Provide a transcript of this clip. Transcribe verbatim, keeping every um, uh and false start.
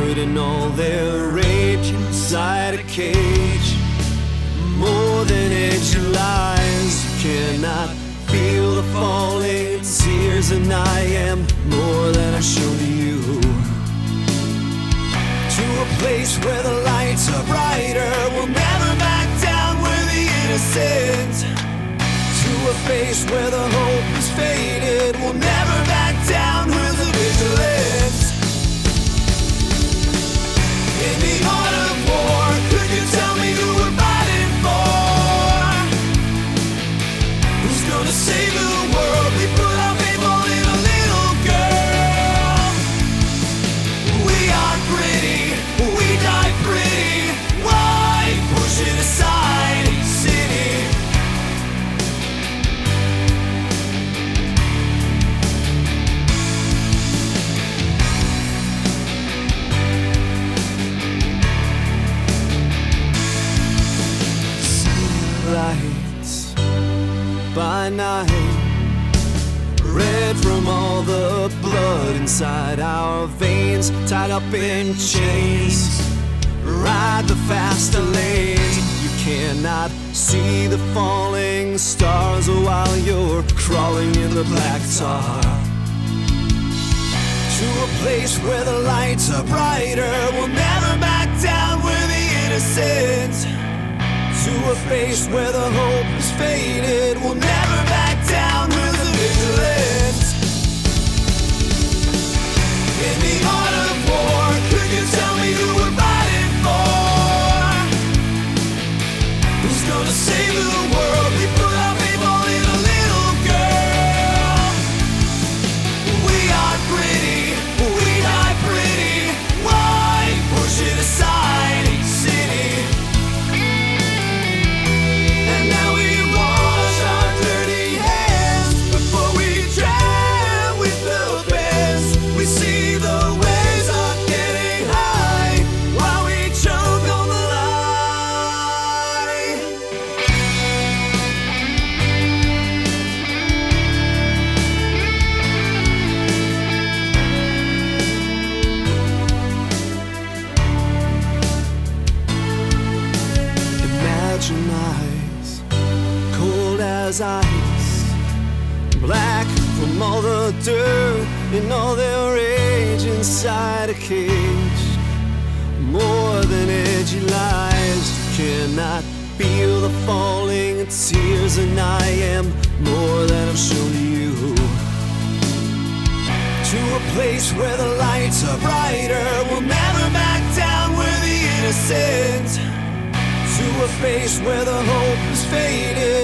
put in all their rage inside a cage. More than edgy lies, you cannot feel the falling tears, and I am more than I've shown to you. To a place where the lights are brighter, we'll never back down, we're the innocent. To a face where the hope is faded, we'll never back down, we're the vigilant. In the art of war, could you tell me who we're fighting for? Who's gonna save the world? We put our faith all in a little girl. We are pretty, we die pretty. Why push it aside, city? Lights by night, red from all the blood inside our veins, tied up in chains. Ride the faster lane. You cannot see the falling stars while you're crawling in the black tar. To a place where the lights are brighter, we'll never back down, we're the innocent. To a face where the hope is faded, we'll never back down, we're the vigilant. In the art of war, could you tell me who we're fighting for? Who's gonna save the world? We put our faith all in a little girl. We are pretty, we die pretty. Why push it aside, city? Now we wash our dirty hands before we drown with the best. We see the ways of getting high while we choke on the lie. Imagine eyes cold as ice, black from all the dirt and all their rage inside a cage. More than edgy lies, you cannot feel the falling tears, and I am more than I've shown to you. To a place where the lights are brighter, we'll never back down, we're the innocent. To a face where the hope is faded,